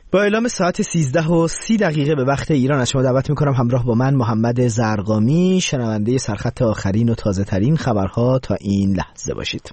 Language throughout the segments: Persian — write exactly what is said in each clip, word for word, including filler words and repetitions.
با اعلام ساعت سیزده و سی دقیقه به وقت ایران از شما دعوت میکنم همراه با من محمد زرقامی شنونده سرخط آخرین و تازه ترین خبرها تا این لحظه باشید.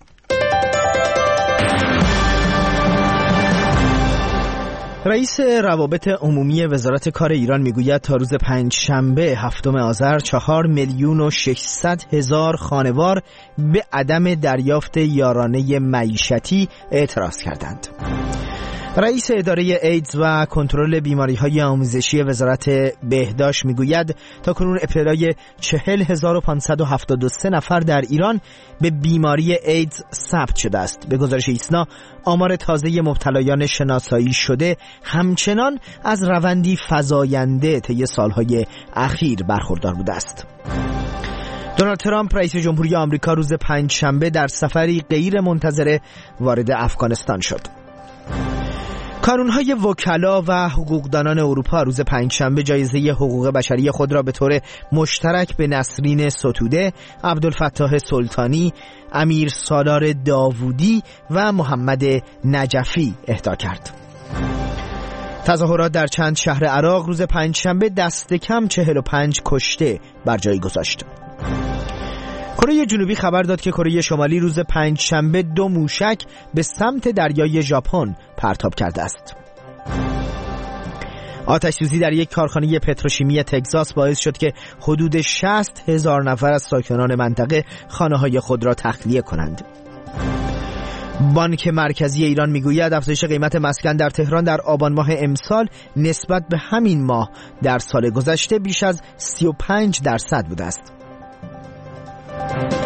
رئیس روابط عمومی وزارت کار ایران میگوید تا روز پنج شنبه هفتم آذر چهار میلیون و ششصد هزار خانوار به عدم دریافت یارانه معیشتی اعتراض کردند. رئیس اداره ایدز و کنترل بیماری‌های آموزشی وزارت بهداشت میگوید تا کنون ابتلای چهل هزار و پانصد و هفتاد و سه نفر در ایران به بیماری ایدز ثبت شده است. به گزارش ایسنا آمار تازه مبتلایان شناسایی شده همچنان از روندی فزاینده طی سالهای اخیر برخوردار بوده است. دونالد ترامپ رئیس جمهوری آمریکا روز پنجشنبه در سفری غیر منتظره وارد افغانستان شد. کانون‌های وکلا و حقوقدانان اروپا روز پنجشنبه جایزه حقوق بشری خود را به طور مشترک به نسرین ستوده، عبدالفتاح سلطانی، امیر سالار داوودی و محمد نجفی اهدا کرد. تظاهرات در چند شهر عراق روز پنجشنبه دست کم چهل و پنج کشته بر جای گذاشت. کره جنوبی خبر داد که کره شمالی روز پنجشنبه دو موشک به سمت دریای ژاپن پرتاب کرده است. آتش‌سوزی در یک کارخانه پتروشیمی تگزاس باعث شد که حدود شصت هزار نفر از ساکنان منطقه خانه‌های خود را تخلیه کنند. بانک مرکزی ایران میگوید افزایش قیمت مسکن در تهران در آبان ماه امسال نسبت به همین ماه در سال گذشته بیش از سی و پنج درصد بوده است.